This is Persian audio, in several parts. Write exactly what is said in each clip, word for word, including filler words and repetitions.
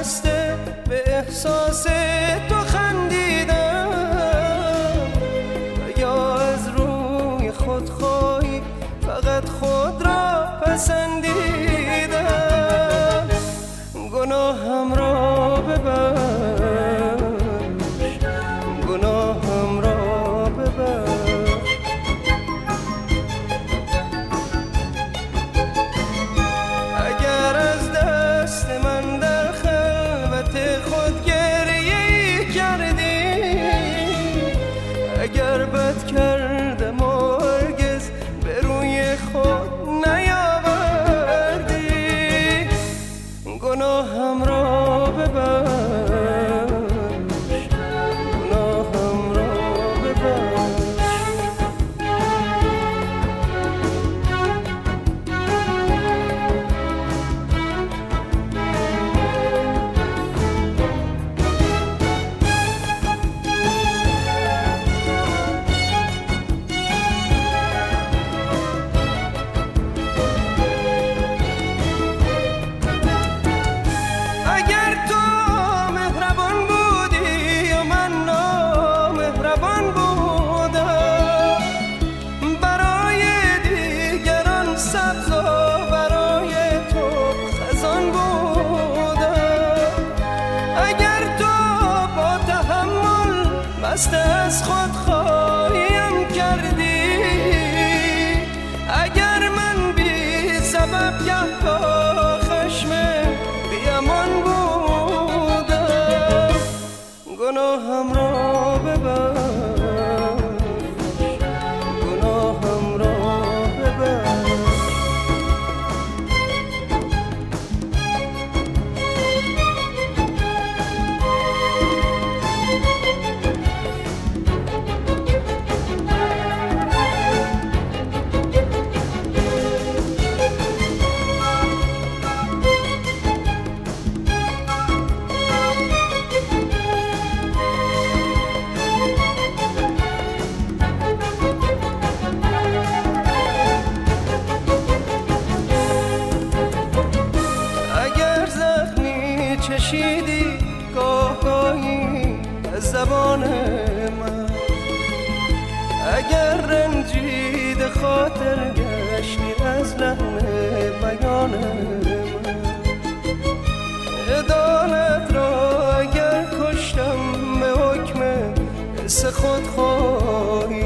بسته به احساس تو خندیدم و یا از روی خودخواهی فقط خود را پسندیدم. گناهم را ببخش، گناهم را ببخش. اگر از دست من در خلوت خود گریه کردی، اگر بد کردم و هرگز به روی خود نیاوردی، گناهم را ببخش، گناهم را ببخش. دست از خود خواهیم کردی، اگر من بی سبب گهگاه خشم بیامان بودم، گناهم را ببخش، گناهم را ببخش. چشیدی گاه گاهی از زبان من، اگر رنجید خاطر گشتی از لحن بیان من، عدالت را اگر کشتم به حکم حس خودخواهی،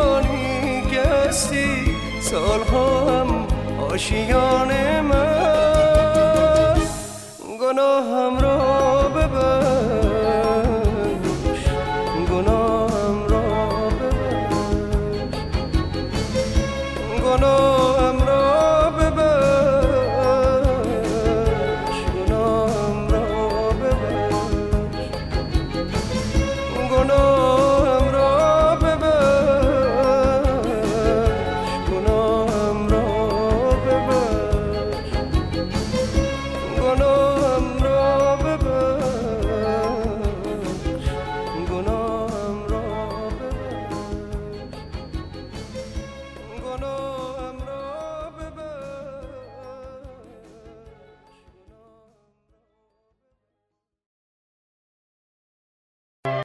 پشیمانی که هستی سالها هم آشیان من.